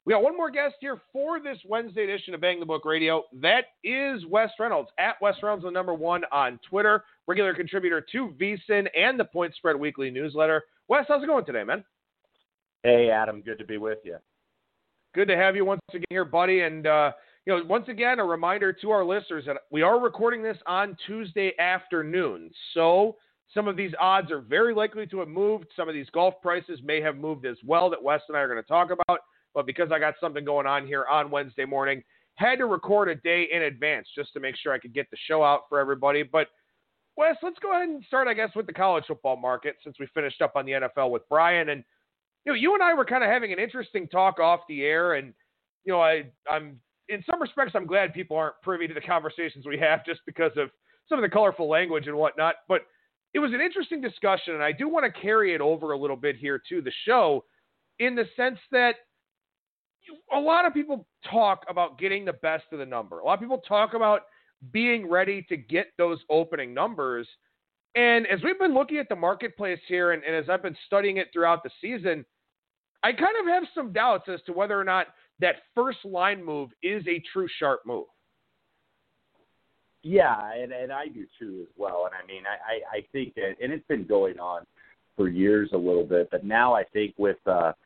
We got one more guest here for this Wednesday edition of Bang the Book Radio. That is Wes Reynolds, at Wes Reynolds, the #1 on Twitter, regular contributor to VSiN and the Point Spread Weekly newsletter. Wes, how's it going today, man? Hey, Adam. Good to be with you. Good to have you once again here, buddy. And, once again, a reminder to our listeners that we are recording this on Tuesday afternoon. So some of these odds are very likely to have moved. Some of these golf prices may have moved as well that Wes and I are going to talk about. But because I got something going on here on Wednesday morning, had to record a day in advance just to make sure I could get the show out for everybody. But, Wes, let's go ahead and start, I guess, with the college football market since we finished up on the NFL with Brian. And, you and I were kind of having an interesting talk off the air. And, I'm in some respects, I'm glad people aren't privy to the conversations we have just because of some of the colorful language and whatnot. But it was an interesting discussion, and I do want to carry it over a little bit here to the show in the sense that a lot of people talk about getting the best of the number. A lot of people talk about being ready to get those opening numbers. And as we've been looking at the marketplace here and as I've been studying it throughout the season, I kind of have some doubts as to whether or not that first line move is a true sharp move. Yeah, and I do too as well. And I mean, I think that, and it's been going on for years a little bit, but now I think with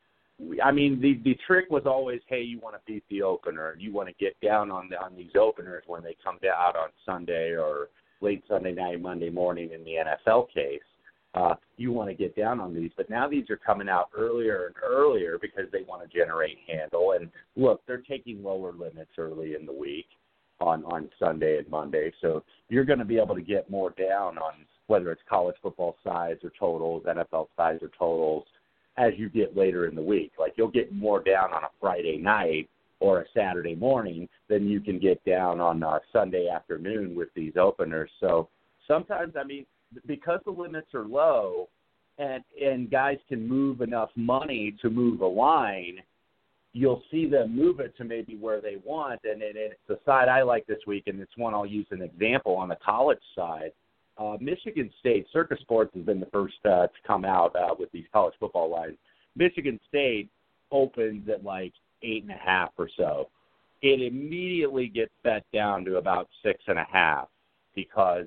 the trick was always, hey, you want to beat the opener. You want to get down on these openers when they come out on Sunday or late Sunday night, Monday morning in the NFL case. You want to get down on these. But now these are coming out earlier and earlier because they want to generate handle. And, look, they're taking lower limits early in the week on Sunday and Monday. So you're going to be able to get more down on whether it's college football sides or totals, NFL sides or totals, as you get later in the week. Like you'll get more down on a Friday night or a Saturday morning than you can get down on a Sunday afternoon with these openers. So sometimes, I mean, because the limits are low and guys can move enough money to move a line, you'll see them move it to maybe where they want. And it's the side I like this week, and it's one I'll use an example on the college side. Michigan State, Circus Sports has been the first to come out with these college football lines. Michigan State opens at like 8.5 or so. It immediately gets bet down to about 6.5 because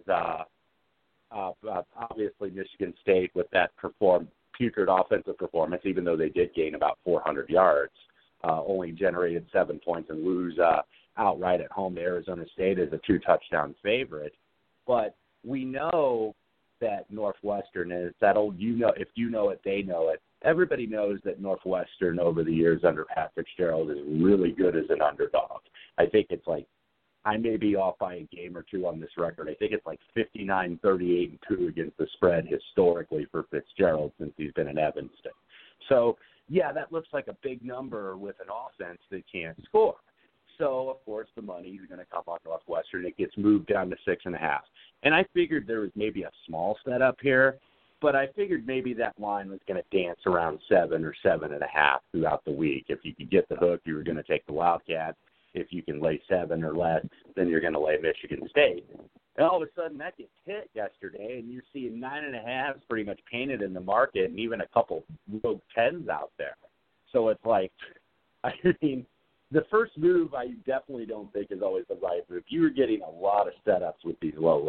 obviously Michigan State with that putrid offensive performance, even though they did gain about 400 yards, only generated 7 points and lose outright at home to Arizona State as a 2-touchdown favorite. But we know that Northwestern is that old, if you know it, they know it. Everybody knows that Northwestern over the years under Pat Fitzgerald is really good as an underdog. I think it's like, I may be off by a game or two on this record. I think it's like 59, 38, and 2 against the spread historically for Fitzgerald since he's been in Evanston. So, yeah, that looks like a big number with an offense that can't score. So, of course, the money is going to come on Northwestern. It gets moved down to 6.5. And I figured there was maybe a small setup here, but I figured maybe that line was going to dance around 7 or 7.5 throughout the week. If you could get the hook, you were going to take the Wildcats. If you can lay 7 or less, then you're going to lay Michigan State. And all of a sudden, that gets hit yesterday, and you're seeing 9.5s pretty much painted in the market, and even a couple rogue 10s out there. So it's like, I mean, the first move I definitely don't think is always the right move. You were getting a lot of setups with these low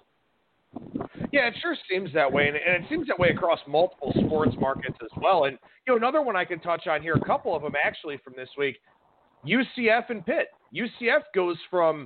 limits. Yeah, it sure seems that way, and it seems that way across multiple sports markets as well. And, another one I can touch on here, a couple of them actually from this week, UCF and Pitt. UCF goes from,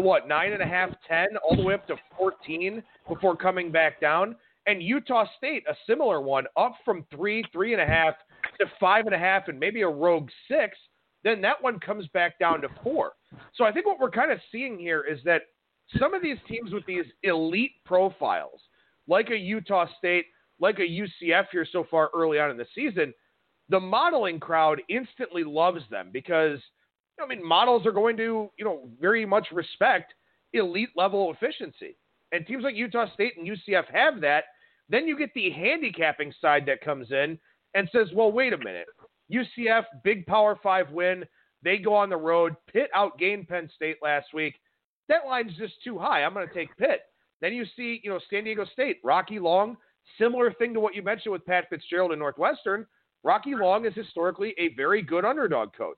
9.5, 10, all the way up to 14 before coming back down. And Utah State, a similar one, up from 3, 3.5 to 5.5 and maybe a rogue 6. Then that one comes back down to 4. So I think what we're kind of seeing here is that some of these teams with these elite profiles, like a Utah State, like a UCF here so far early on in the season, the modeling crowd instantly loves them because, models are going to, very much respect elite level efficiency. And teams like Utah State and UCF have that. Then you get the handicapping side that comes in and says, well, wait a minute. UCF, big Power 5 win. They go on the road. Pitt outgained Penn State last week. That line's just too high. I'm going to take Pitt. Then you see, San Diego State, Rocky Long, similar thing to what you mentioned with Pat Fitzgerald and Northwestern. Rocky Long is historically a very good underdog coach.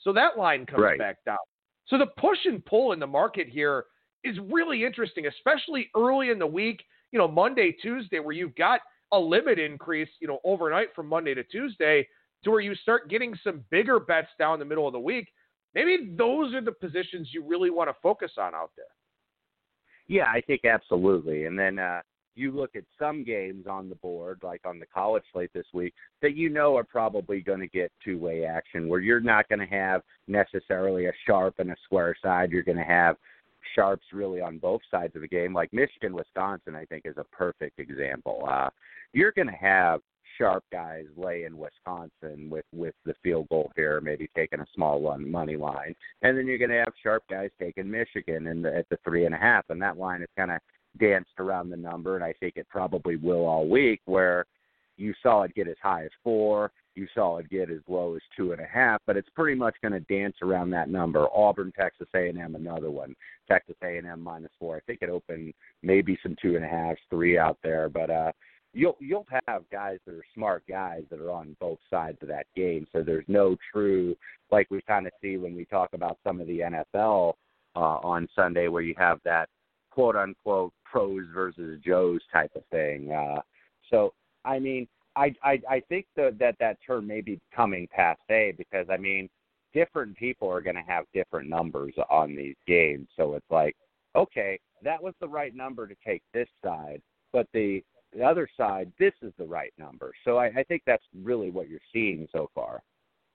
So that line comes Right. back down. So the push and pull in the market here is really interesting, especially early in the week, Monday, Tuesday, where you've got a limit increase, overnight from Monday to Tuesday, to where you start getting some bigger bets down the middle of the week. Maybe those are the positions you really want to focus on out there. Yeah, I think absolutely. And then you look at some games on the board, like on the college slate this week, that are probably going to get two-way action, where you're not going to have necessarily a sharp and a square side. You're going to have sharps really on both sides of the game. Like Michigan, Wisconsin, I think, is a perfect example. You're going to have sharp guys lay in Wisconsin with the field goal here, maybe taking a small money line. And then you're going to have sharp guys taking Michigan at the 3.5, and that line is kind of danced around the number, and I think it probably will all week, where you saw it get as high as 4, you saw it get as low as 2.5, but it's pretty much going to dance around that number. Auburn, Texas A&M, another one. Texas A&M -4. I think it opened maybe some 2.5s, 3 out there, but you'll have guys that are smart guys that are on both sides of that game. So there's no true, like we kind of see when we talk about some of the NFL on Sunday, where you have that quote unquote pros versus Joes type of thing. So I mean, I think that term may be becoming passé, because I mean, different people are going to have different numbers on these games. So it's like, okay, that was the right number to take this side, but the other side, this is the right number. So I think that's really what you're seeing so far.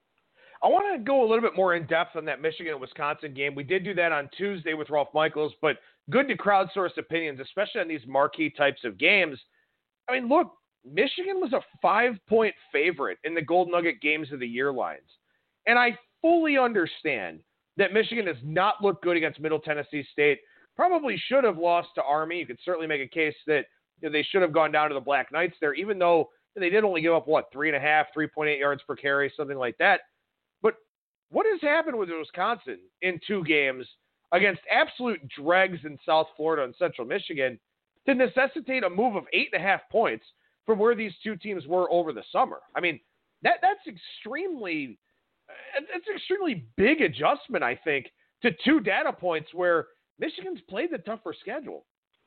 I want to go a little bit more in depth on that Michigan and Wisconsin game. We did do that on Tuesday with Ralph Michaels, but good to crowdsource opinions, especially on these marquee types of games. I mean, look, Michigan was a 5-point favorite in the Gold Nugget Games of the Year lines. And I fully understand that Michigan has not looked good against Middle Tennessee State. Probably should have lost to Army. You could certainly make a case that they should have gone down to the Black Knights there, even though they did only give up, 3.5, 3.8 yards per carry, something like that. But what has happened with Wisconsin in 2 games against absolute dregs in South Florida and Central Michigan to necessitate a move of 8.5 points from where these two teams were over the summer? I mean, that's extremely big adjustment, I think, to 2 data points where Michigan's played the tougher schedule.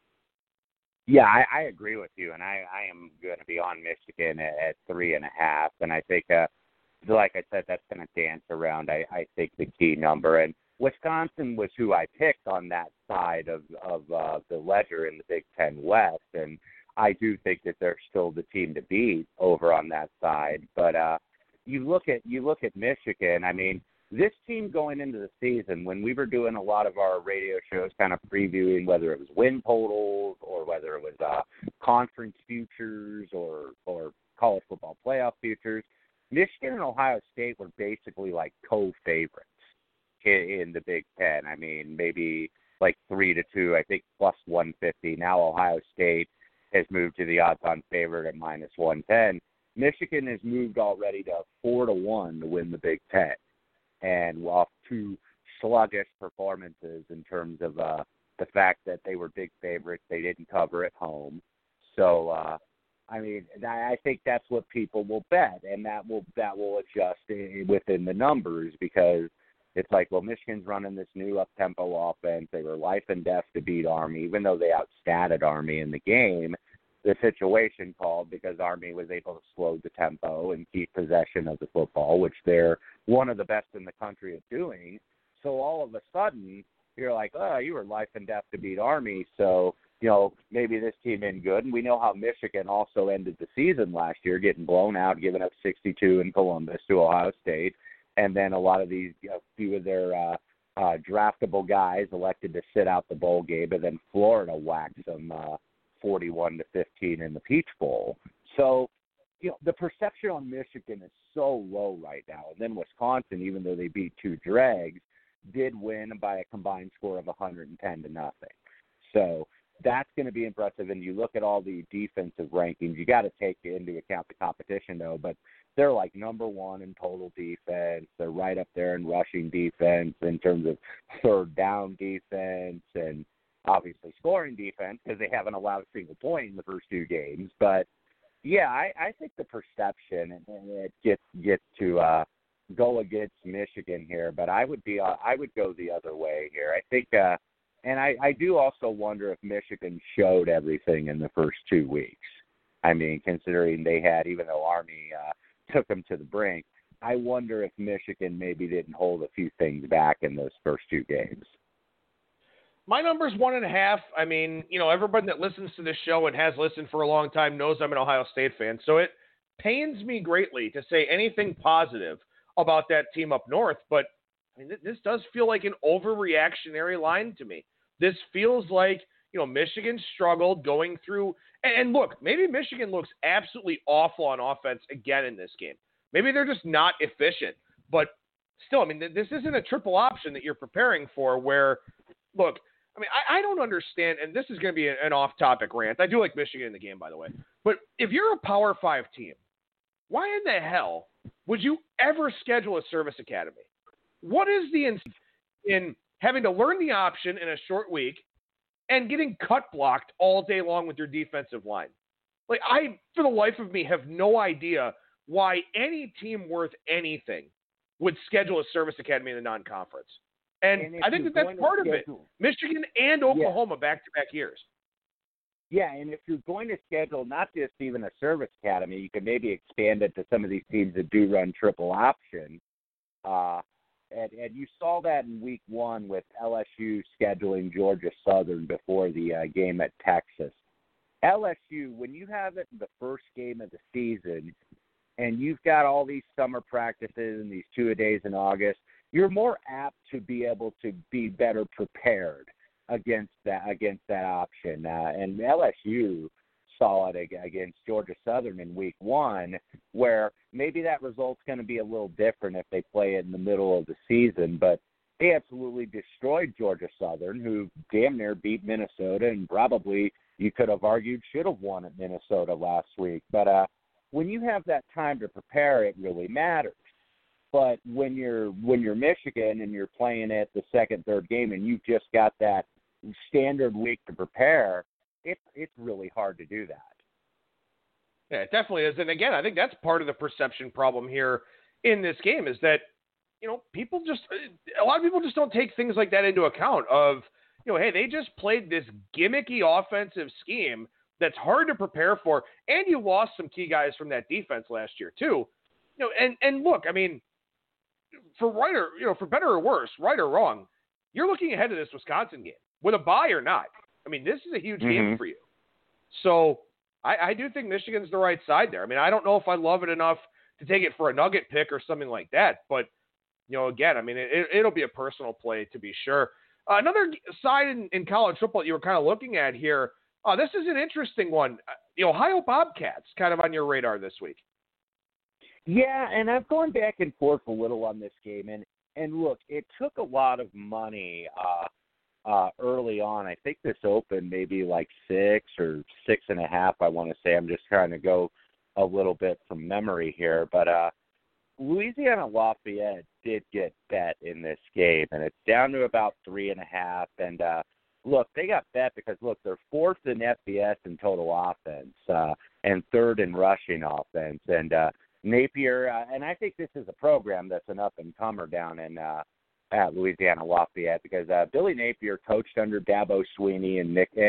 Yeah, I agree with you, and I am going to be on Michigan at 3.5, and I think, like I said, that's going to dance around, I think, the key number. And Wisconsin was who I picked on that side of the ledger in the Big Ten West, and I do think that they're still the team to beat over on that side. But you look at Michigan. I mean, this team going into the season, when we were doing a lot of our radio shows kind of previewing whether it was win totals or whether it was conference futures or college football playoff futures, Michigan and Ohio State were basically like co-favorites in the Big Ten. I mean, maybe like 3-2, I think plus 150. Now Ohio State has moved to the odds-on favorite at -110. Michigan has moved already to 4-1 to win the Big Ten, and off 2 sluggish performances in terms of the fact that they were big favorites. They didn't cover at home. So, I mean, I think that's what people will bet, and that will adjust within the numbers, because it's like, well, Michigan's running this new up-tempo offense. They were life and death to beat Army, even though they outstatted Army in the game. The situation called because Army was able to slow the tempo and keep possession of the football, which they're one of the best in the country at doing. So all of a sudden, you're like, oh, you were life and death to beat Army, so, maybe this team isn't good. And we know how Michigan also ended the season last year, getting blown out, giving up 62 in Columbus to Ohio State. And then a lot of these, few of their draftable guys elected to sit out the bowl game, and then Florida whacked them 41-15 in the Peach Bowl. So, the perception on Michigan is so low right now. And then Wisconsin, even though they beat 2 dregs, did win by a combined score of 110-0. So that's going to be impressive. And you look at all the defensive rankings, you got to take into account the competition, though. But they're like number 1 in total defense. They're right up there in rushing defense in terms of third down defense, and obviously scoring defense, because they haven't allowed a single point in the first 2 games. But, yeah, I think the perception, and it gets to go against Michigan here, but I would go the other way here. I think, and I do also wonder if Michigan showed everything in the first 2 weeks. I mean, considering they had, even though Army took them to the brink, I wonder if Michigan maybe didn't hold a few things back in those first 2 games. My number's 1.5. I mean, everybody that listens to this show and has listened for a long time knows I'm an Ohio State fan. So it pains me greatly to say anything positive about that team up north. But I mean, this does feel like an overreactionary line to me. This feels like, Michigan struggled going through. And look, maybe Michigan looks absolutely awful on offense again in this game. Maybe they're just not efficient. But still, I mean, this isn't a triple option that you're preparing for where, look, I mean, I don't understand, and this is going to be an off-topic rant. I do like Michigan in the game, by the way. But if you're a Power 5 team, why in the hell would you ever schedule a service academy? What is the incentive in having to learn the option in a short week and getting cut blocked all day long with your defensive line? Like, I, for the life of me, have no idea why any team worth anything would schedule a service academy in the non-conference. And I think that's part of it. Michigan and Oklahoma back-to-back years. Yeah, and if you're going to schedule not just even a service academy, you could maybe expand it to some of these teams that do run triple option. And you saw that in week 1 with LSU scheduling Georgia Southern before the game at Texas. LSU, when you have it in the first game of the season and you've got all these summer practices and these 2-a-days in August, you're more apt to be able to be better prepared against that option. And LSU saw it against Georgia Southern in week 1, where maybe that result's going to be a little different if they play it in the middle of the season. But they absolutely destroyed Georgia Southern, who damn near beat Minnesota and probably, you could have argued, should have won at Minnesota last week. But when you have that time to prepare, it really matters. But when you're Michigan and you're playing at the second, third game and you've just got that standard week to prepare, it's really hard to do that. Yeah, it definitely is. And again, I think that's part of the perception problem here in this game is that, a lot of people just don't take things like that into account of, hey, they just played this gimmicky offensive scheme that's hard to prepare for. And you lost some key guys from that defense last year too. And look, I mean, for better or worse, right or wrong, you're looking ahead to this Wisconsin game with a bye or not. I mean, this is a huge game for you. So I do think Michigan's the right side there. I mean, I don't know if I love it enough to take it for a nugget pick or something like that. But, again, I mean, it'll be a personal play to be sure. Another side in college football that you were kind of looking at here, this is an interesting one. The Ohio Bobcats kind of on your radar this week. Yeah, and I've gone back and forth a little on this game. And look, it took a lot of money early on. I think this opened maybe like 6 or 6.5, I want to say. I'm just trying to go a little bit from memory here. But Louisiana Lafayette did get bet in this game, and it's down to about 3.5. And look, they got bet because, look, they're 4th in FBS in total offense and 3rd in rushing offense. And Napier, and I think this is a program that's an up-and-comer down in at Louisiana Lafayette because Billy Napier coached under Dabo Swinney and Nick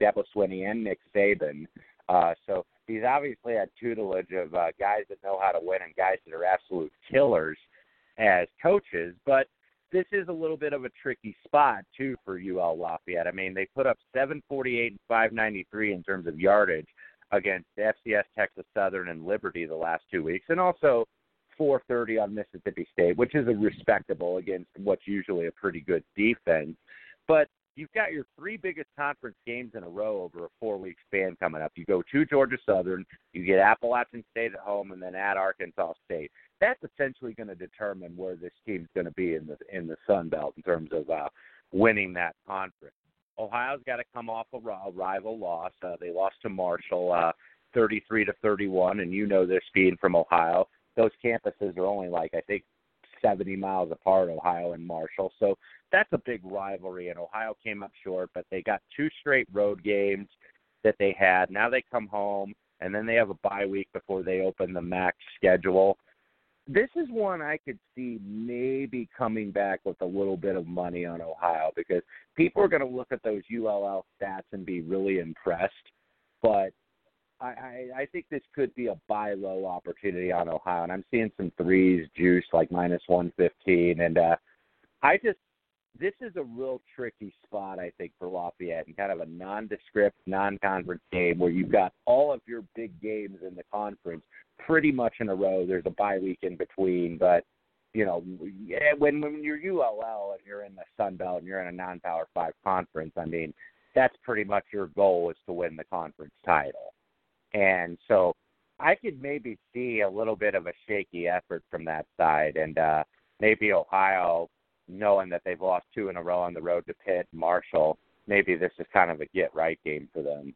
Saban. So he's obviously had tutelage of guys that know how to win and guys that are absolute killers as coaches. But this is a little bit of a tricky spot, too, for UL Lafayette. I mean, they put up 748 and 593 in terms of yardage against FCS, Texas Southern, and Liberty the last 2 weeks, and also 430 on Mississippi State, which is a respectable against what's usually a pretty good defense. But you've got your 3 biggest conference games in a row over a 4-week span coming up. You go to Georgia Southern, you get Appalachian State at home, and then at Arkansas State. That's essentially going to determine where this team's going to be in the Sun Belt in terms of winning that conference. Ohio's got to come off a rival loss. They lost to Marshall 33-31, and you know this being from Ohio. Those campuses are only like, I think, 70 miles apart, Ohio and Marshall. So that's a big rivalry, and Ohio came up short, but they got 2 straight road games that they had. Now they come home, and then they have a bye week before they open the MAC schedule. This is one I could see maybe coming back with a little bit of money on Ohio because people are going to look at those ULL stats and be really impressed. But I think this could be a buy low opportunity on Ohio, and I'm seeing some threes juice like minus 115, and this is a real tricky spot, I think, for Lafayette, and kind of a nondescript, non-conference game where you've got all of your big games in the conference pretty much in a row. There's a bye week in between, but you know, when you're ULL and you're in the Sun Belt and you're in a non-Power 5 conference, I mean, that's pretty much your goal is to win the conference title. And so I could maybe see a little bit of a shaky effort from that side, and maybe Ohio, knowing that they've lost 2 in a row on the road to Pitt and Marshall, maybe this is kind of a get-right game for them.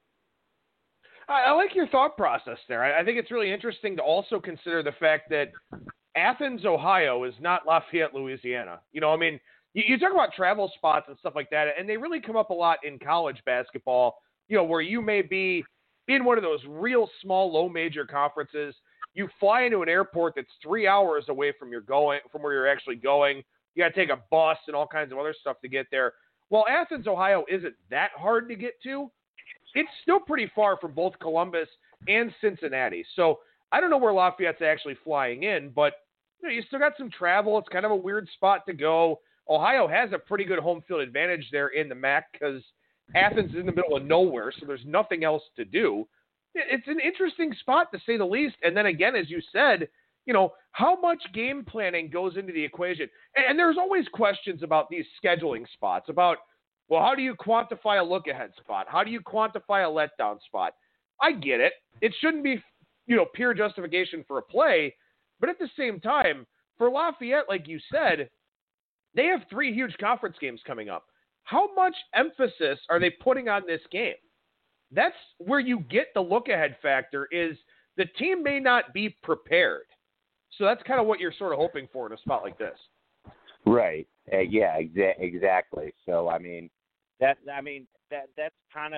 I like your thought process there. I think it's really interesting to also consider the fact that Athens, Ohio is not Lafayette, Louisiana. You know, I mean, you talk about travel spots and stuff like that, and they really come up a lot in college basketball, you know, where you may be in one of those real small, low major conferences. You fly into an airport that's 3 hours away from where you're actually going. You got to take a bus and all kinds of other stuff to get there. While Athens, Ohio isn't that hard to get to, it's still pretty far from both Columbus and Cincinnati. So I don't know where Lafayette's actually flying in, but you know, you still got some travel. It's kind of a weird spot to go. Ohio has a pretty good home field advantage there in the MAC because Athens is in the middle of nowhere, so there's nothing else to do. It's an interesting spot, to say the least. And then again, as you said, you know, how much game planning goes into the equation? And there's always questions about these scheduling spots, about, well, how do you quantify a look-ahead spot? How do you quantify a letdown spot? I get it. It shouldn't be, you know, pure justification for a play. But at the same time, for Lafayette, like you said, they have 3 huge conference games coming up. How much emphasis are they putting on this game? That's where you get the look-ahead factor, is the team may not be prepared. So that's kind of what you're sort of hoping for in a spot like this. Right. Yeah, exactly. So, I mean, that's kind of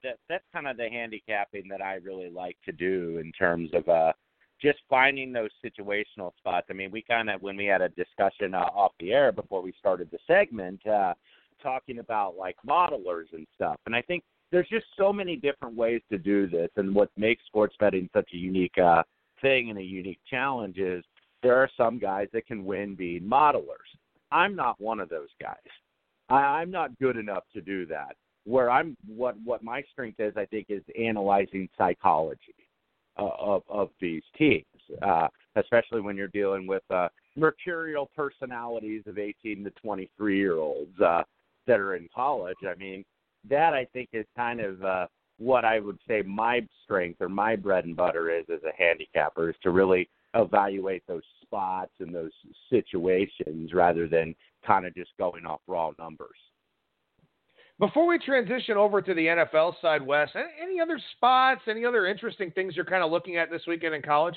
the handicapping that I really like to do in terms of just finding those situational spots. I mean, we kind of, when we had a discussion off the air before we started the segment, talking about like modelers and stuff. And I think there's just so many different ways to do this. And what makes sports betting such a unique thing and a unique challenge is there are some guys that can win being modelers. I'm not one of those guys. I'm not good enough to do that. What my strength is, I think, is analyzing psychology of these teams, especially when you're dealing with mercurial personalities of 18 to 23-year-olds that are in college. I mean, that I think is kind of what I would say my strength or my bread and butter is as a handicapper, is to really evaluate those spots and those situations rather than kind of just going off raw numbers. Before we transition over to the NFL side, Wes, any other spots, any other interesting things you're kind of looking at this weekend in college?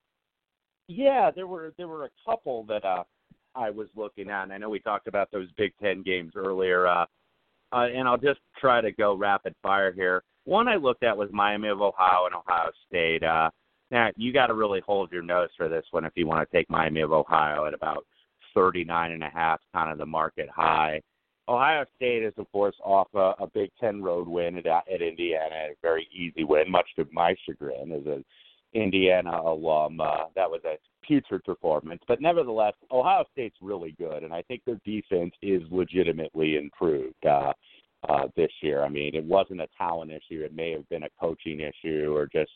Yeah, there were a couple that I was looking at, and I know we talked about those Big Ten games earlier, and I'll just try to go rapid fire here. One I looked at was Miami of Ohio and Ohio State. Now, you got to really hold your nose for this one if you want to take Miami of Ohio at about 39.5, kind of the market high. Ohio State is, of course, off a Big Ten road win at Indiana, a very easy win, much to my chagrin as an Indiana alum. That was a putrid performance. But nevertheless, Ohio State's really good, and I think their defense is legitimately improved this year. I mean, it wasn't a talent issue. It may have been a coaching issue or just,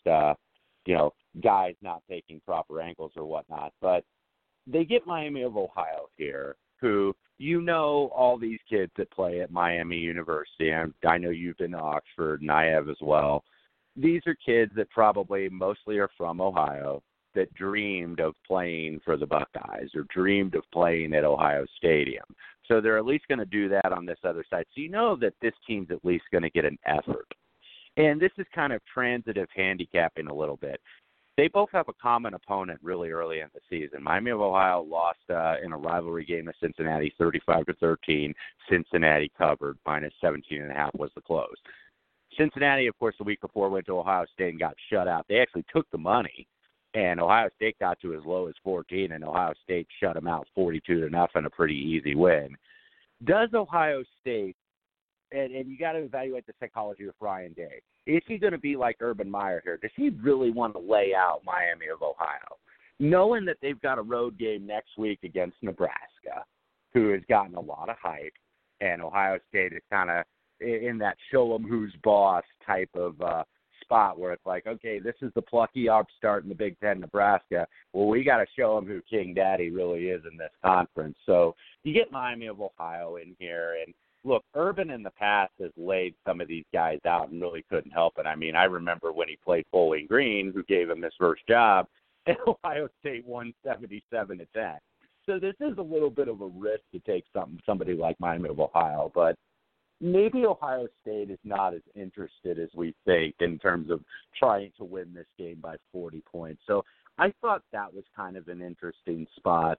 guys not taking proper angles or whatnot. But they get Miami of Ohio here, who, all these kids that play at Miami University, and I know you've been to Oxford, and I have as well. These are kids that probably mostly are from Ohio that dreamed of playing for the Buckeyes or dreamed of playing at Ohio Stadium. So they're at least going to do that on this other side. So you know that this team's at least going to get an effort. And this is kind of transitive handicapping a little bit. They both have a common opponent really early in the season. Miami of Ohio lost in a rivalry game of Cincinnati 35-13. Cincinnati covered, minus 17.5 was the close. Cincinnati, of course, the week before went to Ohio State and got shut out. They actually took the money And Ohio State got to as low as 14, and Ohio State shut them out 42-0, a pretty easy win. Does Ohio State, and you got to evaluate the psychology of Ryan Day, is he going to be like Urban Meyer here? Does he really want to lay out Miami of Ohio? Knowing that they've got a road game next week against Nebraska, who has gotten a lot of hype, and Ohio State is kind of in that show 'em who's boss type of spot where it's like, okay, this is the plucky upstart in the Big Ten, Nebraska. Well, we got to show them who King Daddy really is in this conference. So you get Miami of Ohio in here, and look, Urban in the past has laid some of these guys out and really couldn't help it. I mean, I remember when he played Bowling Green, who gave him his first job, and Ohio State won 77-10. So this is a little bit of a risk to take somebody like Miami of Ohio, but maybe Ohio State is not as interested as we think in terms of trying to win this game by 40 points. So I thought that was kind of an interesting spot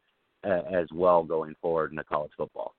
as well going forward in the college football.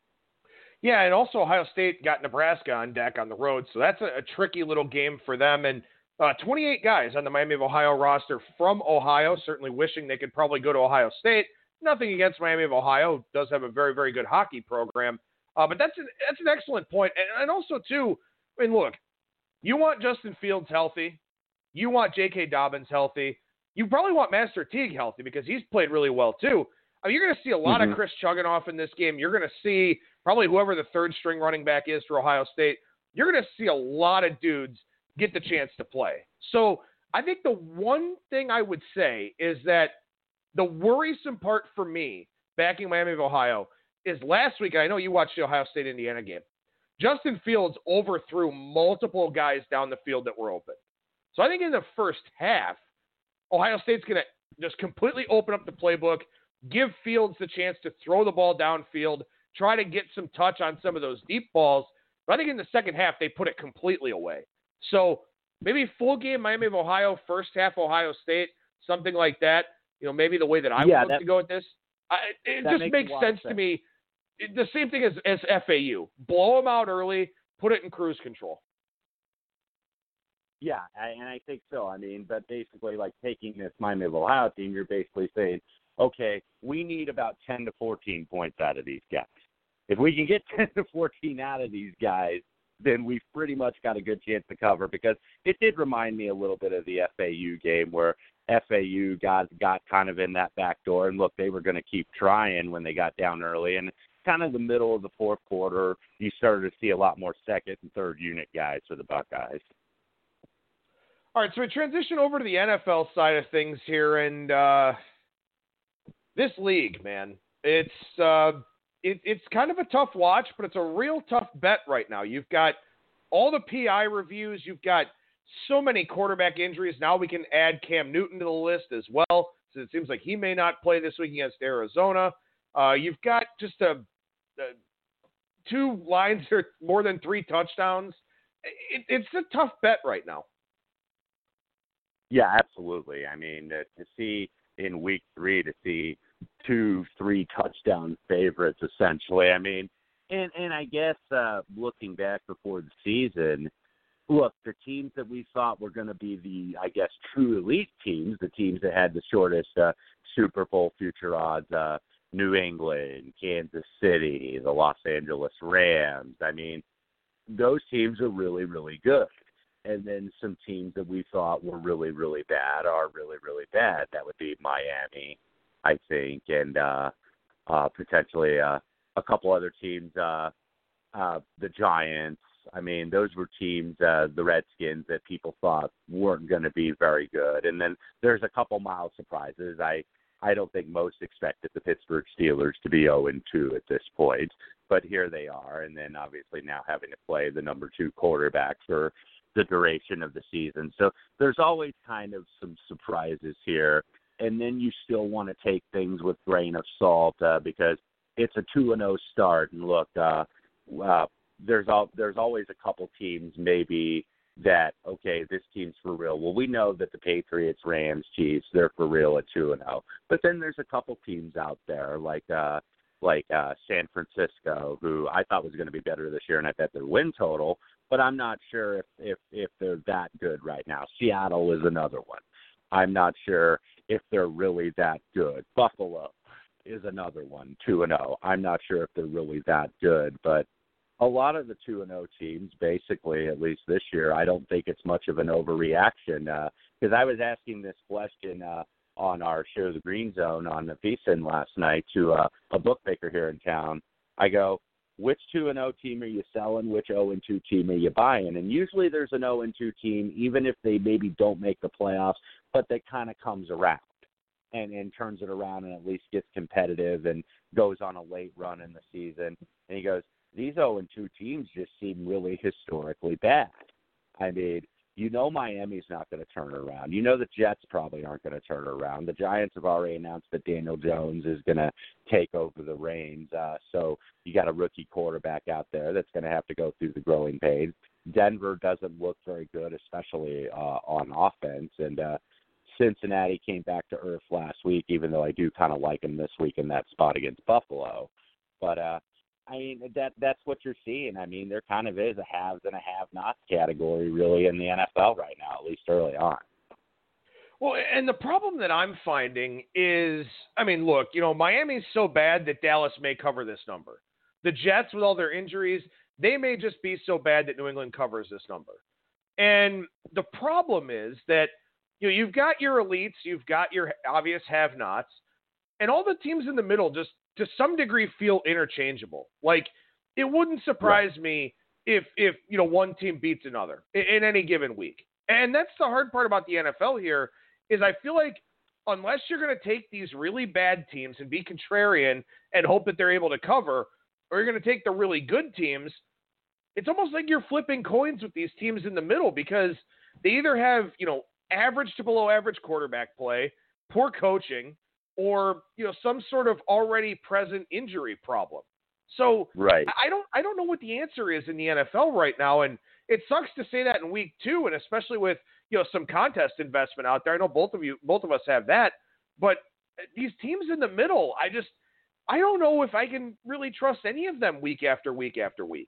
Yeah, and also Ohio State got Nebraska on deck on the road, so that's a tricky little game for them. And 28 guys on the Miami of Ohio roster from Ohio, certainly wishing they could probably go to Ohio State. Nothing against Miami of Ohio, does have a very, very good hockey program. But that's an excellent point. And also, too, I mean, look, you want Justin Fields healthy. You want J.K. Dobbins healthy. You probably want Master Teague healthy because he's played really well, too. I mean, you're going to see a lot of Chris Chugginoff in this game. You're going to see probably whoever the third-string running back is for Ohio State. You're going to see a lot of dudes get the chance to play. So I think the one thing I would say is that the worrisome part for me, backing Miami of Ohio, is last week, I know you watched the Ohio State-Indiana game, Justin Fields overthrew multiple guys down the field that were open. So I think in the first half, Ohio State's going to just completely open up the playbook, give Fields the chance to throw the ball downfield, try to get some touch on some of those deep balls. But I think in the second half, they put it completely away. So maybe full game Miami of Ohio, first half Ohio State, something like that. You know, maybe the way that I would look to go at this. It just makes sense to me. The same thing as FAU. Blow them out early, put it in cruise control. Yeah, and I think so. I mean, but basically, like taking this Miami of Ohio team, you're basically saying, okay, we need about 10 to 14 points out of these guys. If we can get 10 to 14 out of these guys, then we've pretty much got a good chance to cover, because it did remind me a little bit of the FAU game where FAU got kind of in that back door, and look, they were going to keep trying when they got down early, and kind of the middle of the fourth quarter, you started to see a lot more second and third unit guys for the Buckeyes. All right, so we transition over to the NFL side of things here, and this league, man, it's kind of a tough watch, but it's a real tough bet right now. You've got all the PI reviews. You've got so many quarterback injuries. Now we can add Cam Newton to the list as well, so it seems like he may not play this week against Arizona. You've got just two lines or more than 3 touchdowns. It's a tough bet right now. Yeah, absolutely. I mean, to see in week 3, to see 2-3 touchdown favorites, essentially. I mean, and I guess looking back before the season, look, the teams that we thought were going to be the, I guess, true elite teams, the teams that had the shortest Super Bowl future odds, New England, Kansas City, the Los Angeles Rams. I mean, those teams are really, really good. And then some teams that we thought were really, really bad are really, really bad. That would be Miami, I think, and potentially a couple other teams, the Giants. I mean, those were teams, the Redskins, that people thought weren't going to be very good. And then there's a couple mild surprises. I don't think most expected the Pittsburgh Steelers to be 0-2 at this point, but here they are. And then obviously now having to play the number 2 quarterback for the duration of the season. So there's always kind of some surprises here. And then you still want to take things with a grain of salt because it's a 2-0 start. And look, there's always a couple teams maybe that, okay, this team's for real. Well, we know that the Patriots, Rams, Chiefs, they're for real at 2-0. But then there's a couple teams out there like San Francisco, who I thought was going to be better this year, and I bet their win total, but I'm not sure if they're that good right now. Seattle is another one. I'm not sure if they're really that good. Buffalo is another one, 2-0. I'm not sure if they're really that good, but a lot of the 2-0 teams, basically, at least this year, I don't think it's much of an overreaction. Because I was asking this question on our Share the Green Zone on the VSiN last night to a bookmaker here in town. I go, which 2-0 team are you selling? Which 0-2 team are you buying? And usually there's an 0-2 team, even if they maybe don't make the playoffs, but that kind of comes around and turns it around and at least gets competitive and goes on a late run in the season. And he goes, these 0-2 teams just seem really historically bad. I mean, you know Miami's not going to turn around. You know the Jets probably aren't going to turn around. The Giants have already announced that Daniel Jones is going to take over the reins. So you got a rookie quarterback out there that's going to have to go through the growing pains. Denver doesn't look very good, especially on offense. And Cincinnati came back to earth last week, even though I do kind of like them this week in that spot against Buffalo. But I mean, that's what you're seeing. I mean, there kind of is a haves and a have-nots category really in the NFL right now, at least early on. Well, and the problem that I'm finding is, I mean, look, you know, Miami's so bad that Dallas may cover this number. The Jets, with all their injuries, they may just be so bad that New England covers this number. And the problem is that, you know, you've got your elites, you've got your obvious have-nots, and all the teams in the middle just to some degree feel interchangeable. Like, it wouldn't surprise me if you know, one team beats another in any given week. And that's the hard part about the NFL here is I feel like unless you're going to take these really bad teams and be contrarian and hope that they're able to cover, or you're going to take the really good teams, it's almost like you're flipping coins with these teams in the middle because they either have, you know, average to below average quarterback play, poor coaching, or, you know, some sort of already present injury problem. So I don't know what the answer is in the NFL right now. And it sucks to say that in week 2, and especially with, you know, some contest investment out there. I know both of us have that, but these teams in the middle, I don't know if I can really trust any of them week after week after week.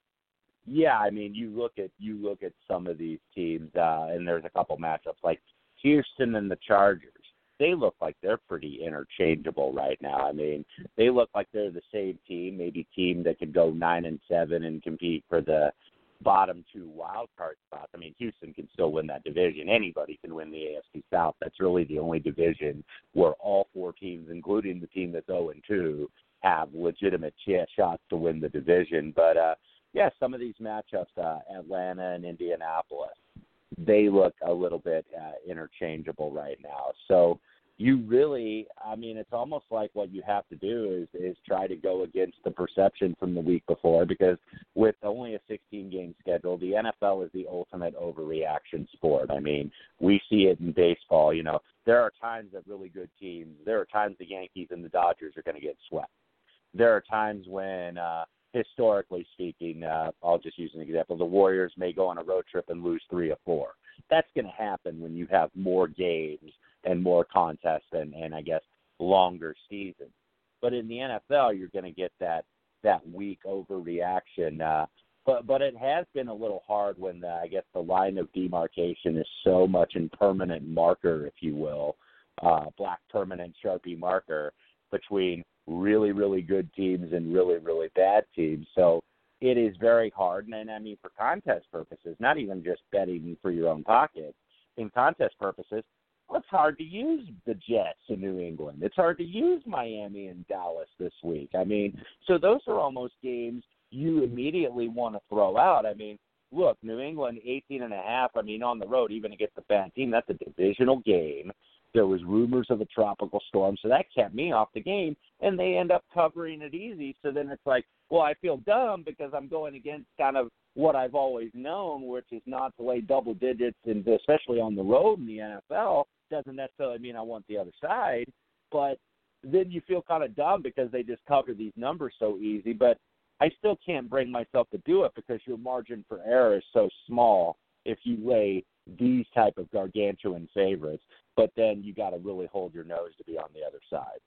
Yeah, I mean, you look at some of these teams, and there's a couple matchups like Houston and the Chargers. They look like they're pretty interchangeable right now. I mean, they look like they're the same team, maybe team that could go 9-7 and compete for the bottom 2 wild card spots. I mean, Houston can still win that division. Anybody can win the AFC South. That's really the only division where all 4 teams, including the team that's 0-2, have legitimate shots to win the division. But, yeah, some of these matchups, Atlanta and Indianapolis, they look a little bit interchangeable right now. So you really, I mean, it's almost like what you have to do is try to go against the perception from the week before, because with only a 16-game schedule, the NFL is the ultimate overreaction sport. I mean, we see it in baseball. You know, there are times that really good teams, there are times the Yankees and the Dodgers are going to get swept. There are times when historically speaking, I'll just use an example. The Warriors may go on a road trip and lose 3 or 4. That's going to happen when you have more games and more contests and I guess longer seasons. But in the NFL, you're going to get that weak overreaction. But it has been a little hard when I guess the line of demarcation is so much in permanent marker, if you will, black permanent Sharpie marker between really, really good teams and really, really bad teams. So it is very hard. And I mean, for contest purposes, not even just betting for your own pocket, in contest purposes, well, it's hard to use the Jets in New England. It's hard to use Miami and Dallas this week. I mean, so those are almost games you immediately want to throw out. I mean, look, New England, 18.5, I mean, on the road, even against a bad team, that's a divisional game. There was rumors of a tropical storm, so that kept me off the game, and they end up covering it easy. So then it's like, well, I feel dumb because I'm going against kind of what I've always known, which is not to lay double digits, and especially on the road in the NFL. Doesn't necessarily mean I want the other side, but then you feel kind of dumb because they just cover these numbers so easy. But I still can't bring myself to do it because your margin for error is so small if you lay these type of gargantuan favorites. But then you got to really hold your nose to be on the other side.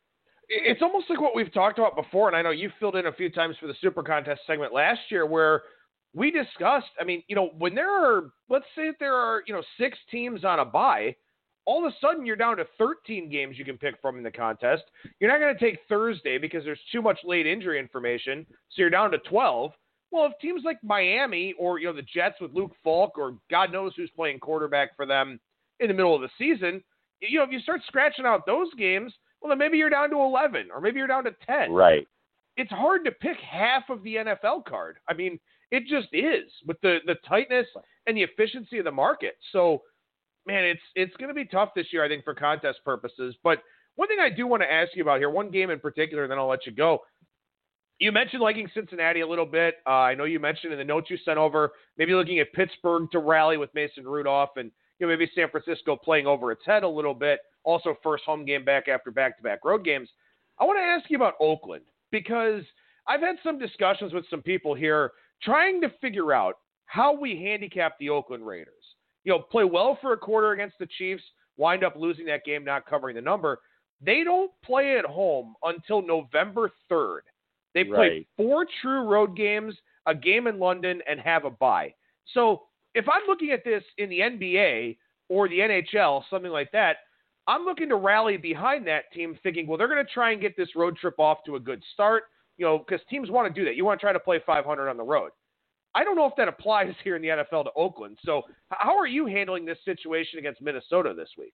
It's almost like what we've talked about before, and I know you filled in a few times for the Super Contest segment last year where we discussed, I mean, you know, when there are, let's say that there are, you know, 6 teams on a bye, all of a sudden you're down to 13 games you can pick from in the contest. You're not going to take Thursday because there's too much late injury information, so you're down to 12. Well, if teams like Miami or, the Jets with Luke Falk or God knows who's playing quarterback for them in the middle of the season, if you start scratching out those games, well, then maybe you're down to 11 or maybe you're down to 10. Right. It's hard to pick half of the NFL card. I mean, it just is with the tightness and the efficiency of the market. So, man, it's going to be tough this year, I think, for contest purposes. But one thing I do want to ask you about here, one game in particular, and then I'll let you go. You mentioned liking Cincinnati a little bit. I know you mentioned in the notes you sent over, maybe looking at Pittsburgh to rally with Mason Rudolph and maybe San Francisco playing over its head a little bit. Also, first home game back after back-to-back road games. I want to ask you about Oakland because I've had some discussions with some people here trying to figure out how we handicap the Oakland Raiders. Play well for a quarter against the Chiefs, wind up losing that game, not covering the number. They don't play at home until November 3rd. They play 4 true road games, a game in London, and have a bye. So if I'm looking at this in the NBA or the NHL, something like that, I'm looking to rally behind that team thinking, well, they're going to try and get this road trip off to a good start, because teams want to do that. You want to try to play 500 on the road. I don't know if that applies here in the NFL to Oakland. So how are you handling this situation against Minnesota this week?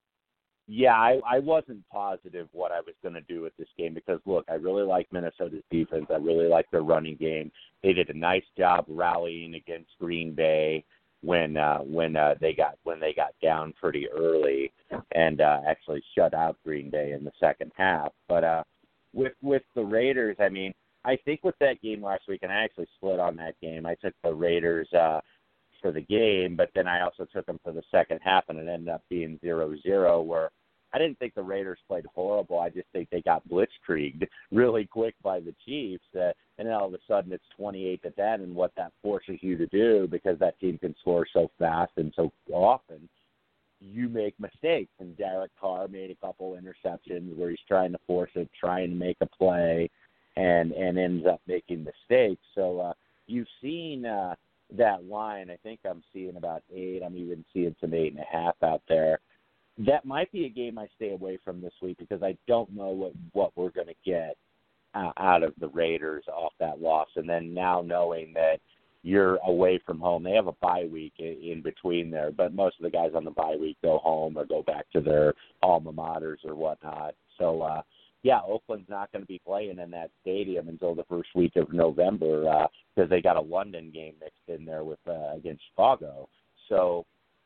Yeah, I wasn't positive what I was going to do with this game because, look, I really like Minnesota's defense. I really like their running game. They did a nice job rallying against Green Bay when they got down pretty early and actually shut out Green Bay in the second half. But with the Raiders, I mean, I think with that game last week, and I actually split on that game. I took the Raiders for the game, but then I also took them for the second half, and it ended up being 0-0, where I didn't think the Raiders played horrible. I just think they got blitzkrieged really quick by the Chiefs, and then all of a sudden it's 28-10, and what that forces you to do, because that team can score so fast and so often, you make mistakes. And Derek Carr made a couple interceptions where he's trying to force it, trying to make a play, and ends up making mistakes. So you've seen that line. I think I'm seeing about 8. I'm even seeing some 8.5 out there. That might be a game I stay away from this week because I don't know what we're going to get out of the Raiders off that loss. And then now knowing that you're away from home, they have a bye week in between there, but most of the guys on the bye week go home or go back to their alma maters or whatnot. So, Oakland's not going to be playing in that stadium until the first week of November because they got a London game mixed in there with against Chicago. So,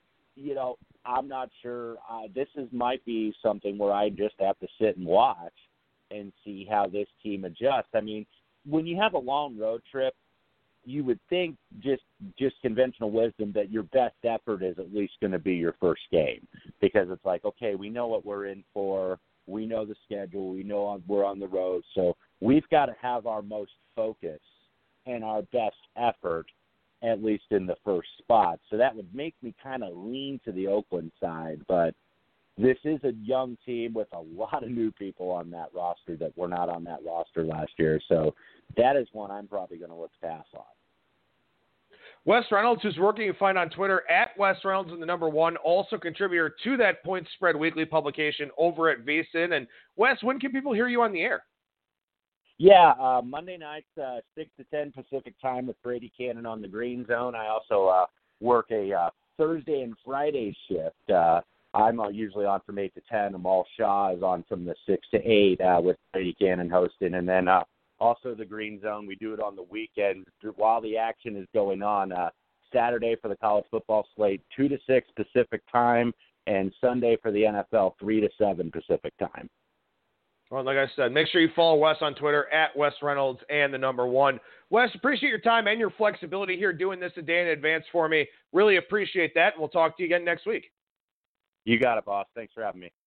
I'm not sure. This might be something where I just have to sit and watch and see how this team adjusts. I mean, when you have a long road trip, you would think just conventional wisdom that your best effort is at least going to be your first game because it's like, okay, we know what we're in for. We know the schedule. We know we're on the road. So we've got to have our most focus and our best effort at least in the first spot. So that would make me kind of lean to the Oakland side. But this is a young team with a lot of new people on that roster that were not on that roster last year. So that is one I'm probably going to look to pass on. Wes Reynolds, who's working, you find on Twitter at Wes Reynolds and the number 1, also contributor to that Point Spread Weekly publication over at VSiN. And Wes, when can people hear you on the air? Yeah, Monday nights, 6 to 10 Pacific time with Brady Cannon on the Green Zone. I also work a Thursday and Friday shift. I'm usually on from 8 to 10. Amal Shah is on from the 6 to 8 with Brady Cannon hosting. And then also the Green Zone, we do it on the weekend while the action is going on. Saturday for the college football slate, 2 to 6 Pacific time, and Sunday for the NFL, 3 to 7 Pacific time. Well, like I said, make sure you follow Wes on Twitter at Wes Reynolds and the number 1. Wes, appreciate your time and your flexibility here doing this a day in advance for me. Really appreciate that, and we'll talk to you again next week. You got it, boss. Thanks for having me.